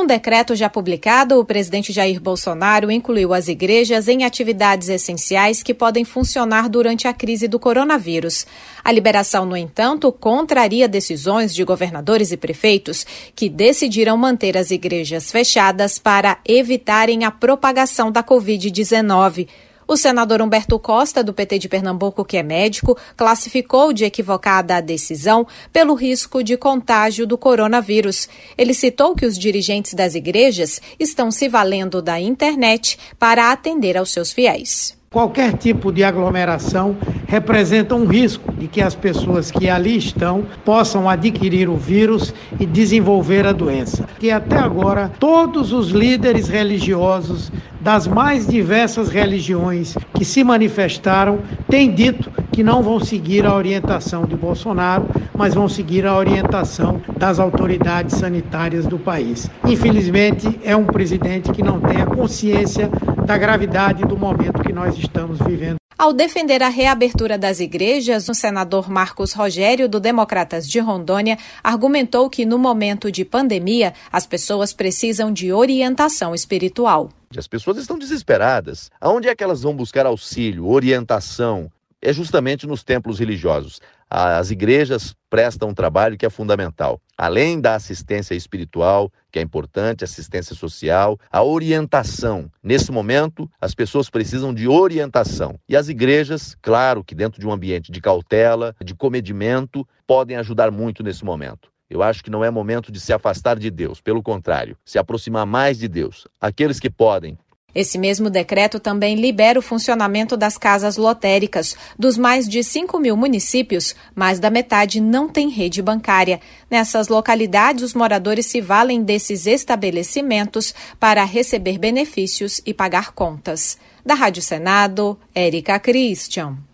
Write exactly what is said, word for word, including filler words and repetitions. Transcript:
Num decreto já publicado, o presidente Jair Bolsonaro incluiu as igrejas em atividades essenciais que podem funcionar durante a crise do coronavírus. A liberação, no entanto, contraria decisões de governadores e prefeitos que decidiram manter as igrejas fechadas para evitarem a propagação da covid dezenove. O senador Humberto Costa, do P T de Pernambuco, que é médico, classificou de equivocada a decisão pelo risco de contágio do coronavírus. Ele citou que os dirigentes das igrejas estão se valendo da internet para atender aos seus fiéis. Qualquer tipo de aglomeração representa um risco de que as pessoas que ali estão possam adquirir o vírus e desenvolver a doença. Que até agora todos os líderes religiosos das mais diversas religiões que se manifestaram têm dito que não vão seguir a orientação de Bolsonaro, mas vão seguir a orientação das autoridades sanitárias do país. Infelizmente, é um presidente que não tem a consciência da gravidade do momento que nós estamos vivendo. Ao defender a reabertura das igrejas, o senador Marcos Rogério, do Democratas de Rondônia, argumentou que no momento de pandemia, as pessoas precisam de orientação espiritual. As pessoas estão desesperadas. Aonde é que elas vão buscar auxílio, orientação? É justamente nos templos religiosos. As igrejas prestam um trabalho que é fundamental. Além da assistência espiritual, que é importante, assistência social, a orientação. Nesse momento, as pessoas precisam de orientação. E as igrejas, claro que dentro de um ambiente de cautela, de comedimento, podem ajudar muito nesse momento. Eu acho que não é momento de se afastar de Deus, pelo contrário, se aproximar mais de Deus. Aqueles que podem. Esse mesmo decreto também libera o funcionamento das casas lotéricas. Dos mais de cinco mil municípios, mais da metade não tem rede bancária. Nessas localidades, os moradores se valem desses estabelecimentos para receber benefícios e pagar contas. Da Rádio Senado, Érica Christian.